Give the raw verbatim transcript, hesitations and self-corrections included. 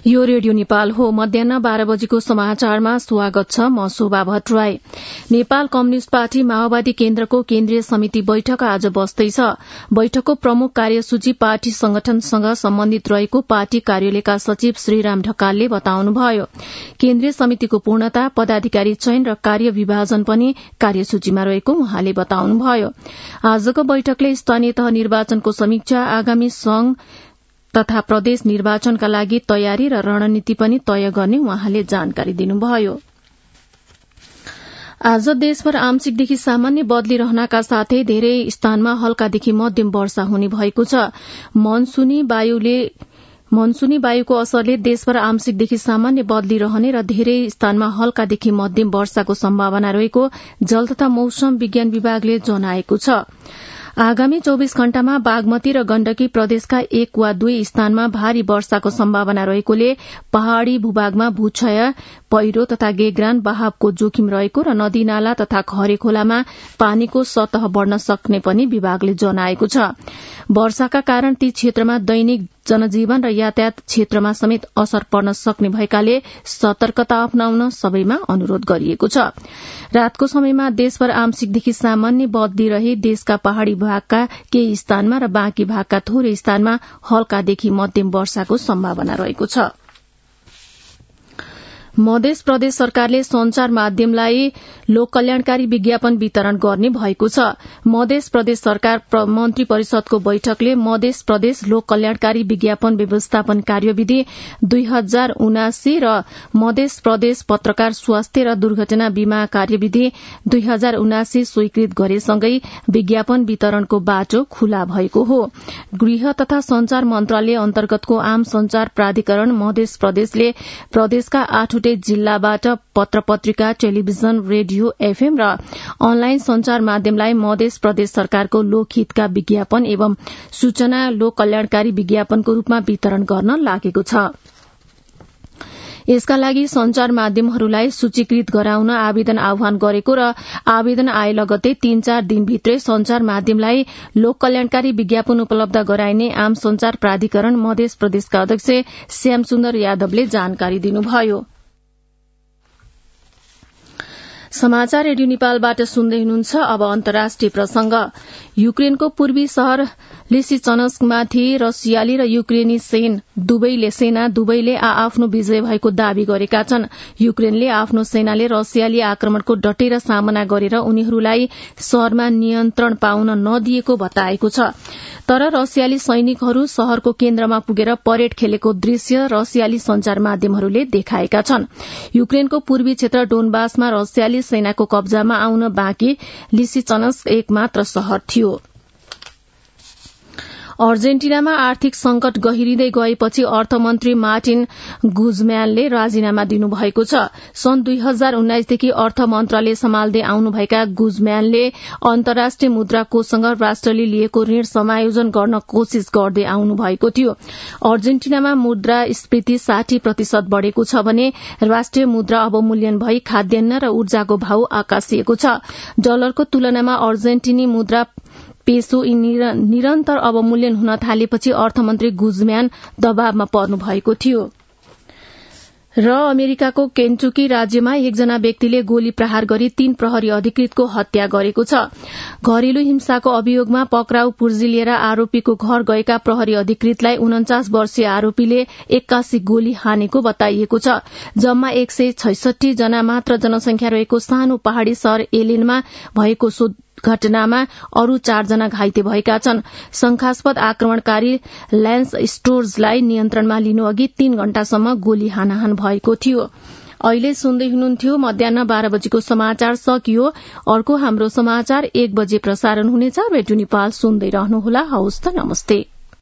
यो रेडियो नेपाल हो। मध्याह्न बाह्र बजेको समाचारमा स्वागत छ। म शोभा भट्टराई। नेपाल कम्युनिष्ट पार्टी माओवादी केन्द्रको केन्द्रीय समिति बैठक आज बस्दैछ। बैठकको प्रमुख कार्यसूची पार्टी संगठनसँग सम्बन्धित रहेको पार्टी कार्यालयका सचिव श्रीराम ढकालले बताउनुभयो। केन्द्रीय समितिको पूर्णता, पदाधिकारी चयन र कार्य विभाजन पनि कार्यसूचीमा रहेको उहाँले बताउनुभयो। आजको बैठकले स्थानीय तह निर्वाचनको समीक्षा, आगामी संघ तथा प्रदेश निर्वाचनका लागि तयारी र रणनीति पनि तय गर्ने उहाँले जानकारी दिनुभयो। आज देशभर आंशिकदेखि सामान्य बदली रहनका साथै धेरै स्थानमा हल्कादेखि मध्यम वर्षा हुने भएको छ। मनसुनी वायुले मनसुनी वायुको असरले देशभर आंशिकदेखि सामान्य बदली रहने र धेरै स्थानमा हल्कादेखि मध्यम वर्षाको सम्भावना रहेको जल तथा मौसम विज्ञान विभागले जनाएको छ। आगामी चौबीस घण्टामा बागमती र गण्डकी प्रदेशका एक वा दुई स्थानमा भारी वर्षाको सम्भावना रहेकोले पहाड़ी भूभागमा भूक्षय, पहिरो तथा गेग्रान बहावको जोखिम रहेको र नदीनाला तथा खरे खोलामा पानीको सतह बढ़न सक्ने पनि विभागले जनाएको छ। वर्षाका कारण ती क्षेत्रमा दैनिक जनजीवन र यातायात क्षेत्रमा समेत असर पर्न सक्ने भएकाले सतर्कता अपनाउन सबैमा अनुरोध गरिएको छ। रातको समयमा देशभर आंशिकदेखि सामान्य बदली रही देशका पहाड़ी भागका केही स्थानमा र बाँकी भागका थोरै स्थानमा हल्कादेखि मध्यम वर्षाको सम्भावना रहेको छ। मध्य प्रदेश सरकारले संचार माध्यमलाई लोक कल्याणकारी विज्ञापन वितरण गर्ने भएको छ। मध्य प्रदेश सरकार मन्त्री परिषदको बैठकले मध्य प्रदेश लोक कल्याणकारी विज्ञापन व्यवस्थापन कार्यविधि दुई हजार उनासी र मध्य प्रदेश पत्रकार स्वास्थ्य र दुर्घटना बीमा कार्यविधि दुई हजार उनासी स्वीकृत गरेसँगै विज्ञापन वितरणको बाटो खुला भएको हो। गृह तथा संचार मन्त्रालय अन्तर्गतको आम संचार प्राधिकरण मध्य प्रदेशले प्रदेशका आठवटै जिल्लाबाट पत्र पत्रिका, टेलिभिजन, रेडियो, एफएम र अनलाइन संचार माध्यमलाई मध्य प्रदेश सरकारको लोकहितका विज्ञापन एवं सूचना लोक कल्याणकारी विज्ञापनको रूपमा वितरण गर्न लागेको छ। यसका लागि संचार माध्यमहरूलाई सूचीकृत गराउन आवेदन आह्वान गरेको र आवेदन आए लगत्तै तीन चार दिनभित्रै संचार माध्यमलाई लोक कल्याणकारी विज्ञापन उपलब्ध गराइने आम संचार प्राधिकरण मध्य प्रदेशका अध्यक्ष श्याम सुन्दर यादवले जानकारी दिनुभयो। समाचार रेडियो नेपालबाट सुन्दै हुनुहुन्छ। अब अन्तर्राष्ट्रिय प्रसंग। युक्रेनको पूर्वी शहर लिसिचनस्कमाथि रसियाली र युक्रेनी सेन दुवैले सेना दुवैले आआफ्नो विजय भएको दावी गरेका छन्। युक्रेनले आफ्नो सेनाले रसियाली आक्रमणको डटेर सामना गरेर उनीहरूलाई शहरमा नियन्त्रण पाउन नदिएको बताएको छ। तर रसियाली सैनिकहरू शहरको केन्द्रमा पुगेर परेड खेलेको दृश्य रसियाली संचार माध्यमहरूले देखाएका छन्। युक्रेनको पूर्वी क्षेत्र डोनबासमा रसियाली सेनाको कब्जामा आउन बाँकी लिसिचनस्क एक मात्र शहर थियो। अर्जेन्टिनामा आर्थिक संकट गहिरिँदै गएपछि अर्थमन्त्री मार्टिन गुजम्यानले राजीनामा दिनुभएको छ। सन् दुई हजार उन्नाइसदेखि अर्थ मन्त्रालय सम्हाल्दै आउनुभएका गुजम्यानले अन्तर्राष्ट्रिय मुद्रा कोषसँग राष्ट्रले लिएको ऋण समायोजन गर्न कोशिश गर्दै आउनुभएको थियो। अर्जेन्टिनामा मुद्रास्फीति साठी प्रतिशत बढ़ेको छ भने राष्ट्रिय मुद्रा अवमूल्यन भई खाद्यान्न र ऊर्जाको भाव आकाशिएको छ। डलरको तुलनामा अर्जेन्टिनी मुद्रा पेसो निरन्तर अवमूल्यन हुन थालेपछि अर्थमन्त्री गुजम्यान दबावमा पर्नु भएको थियो। र अमेरिकाको केन्टुकी राज्यमा एकजना व्यक्तिले गोली प्रहार गरी तीन प्रहरी अधिकृतको हत्या गरेको छ। घरेलु हिंसाको अभियोगमा पक्राउ पुर्जी लिएर आरोपीको घर गएका प्रहरी अधिकृतलाई उन्चास वर्षीय आरोपीले एक्कासी गोली हानेको बताइएको छ। जम्मा एक सय छैसठी जना मात्र जनसंख्या रहेको सानो पहाड़ी शहर एलेनमा भएको सो घटनामा अरू चारजना घाइते भएका छन्। शंकास्पद आक्रमणकारी ल्यान्स स्टोर्सलाई नियन्त्रणमा लिनु अघि तीन घण्टासम्म गोली हानाहान भएको थियो। अहिले सुन्दै हुनुहुन्थ्यो मध्याह्न बाह्र बजेको समाचार सकियो। अर्को हाम्रो समाचार एक बजे प्रसारण हुनेछ। रेडियो नेपाल सुन्दै रहनुहोला। हवस् त, नमस्ते।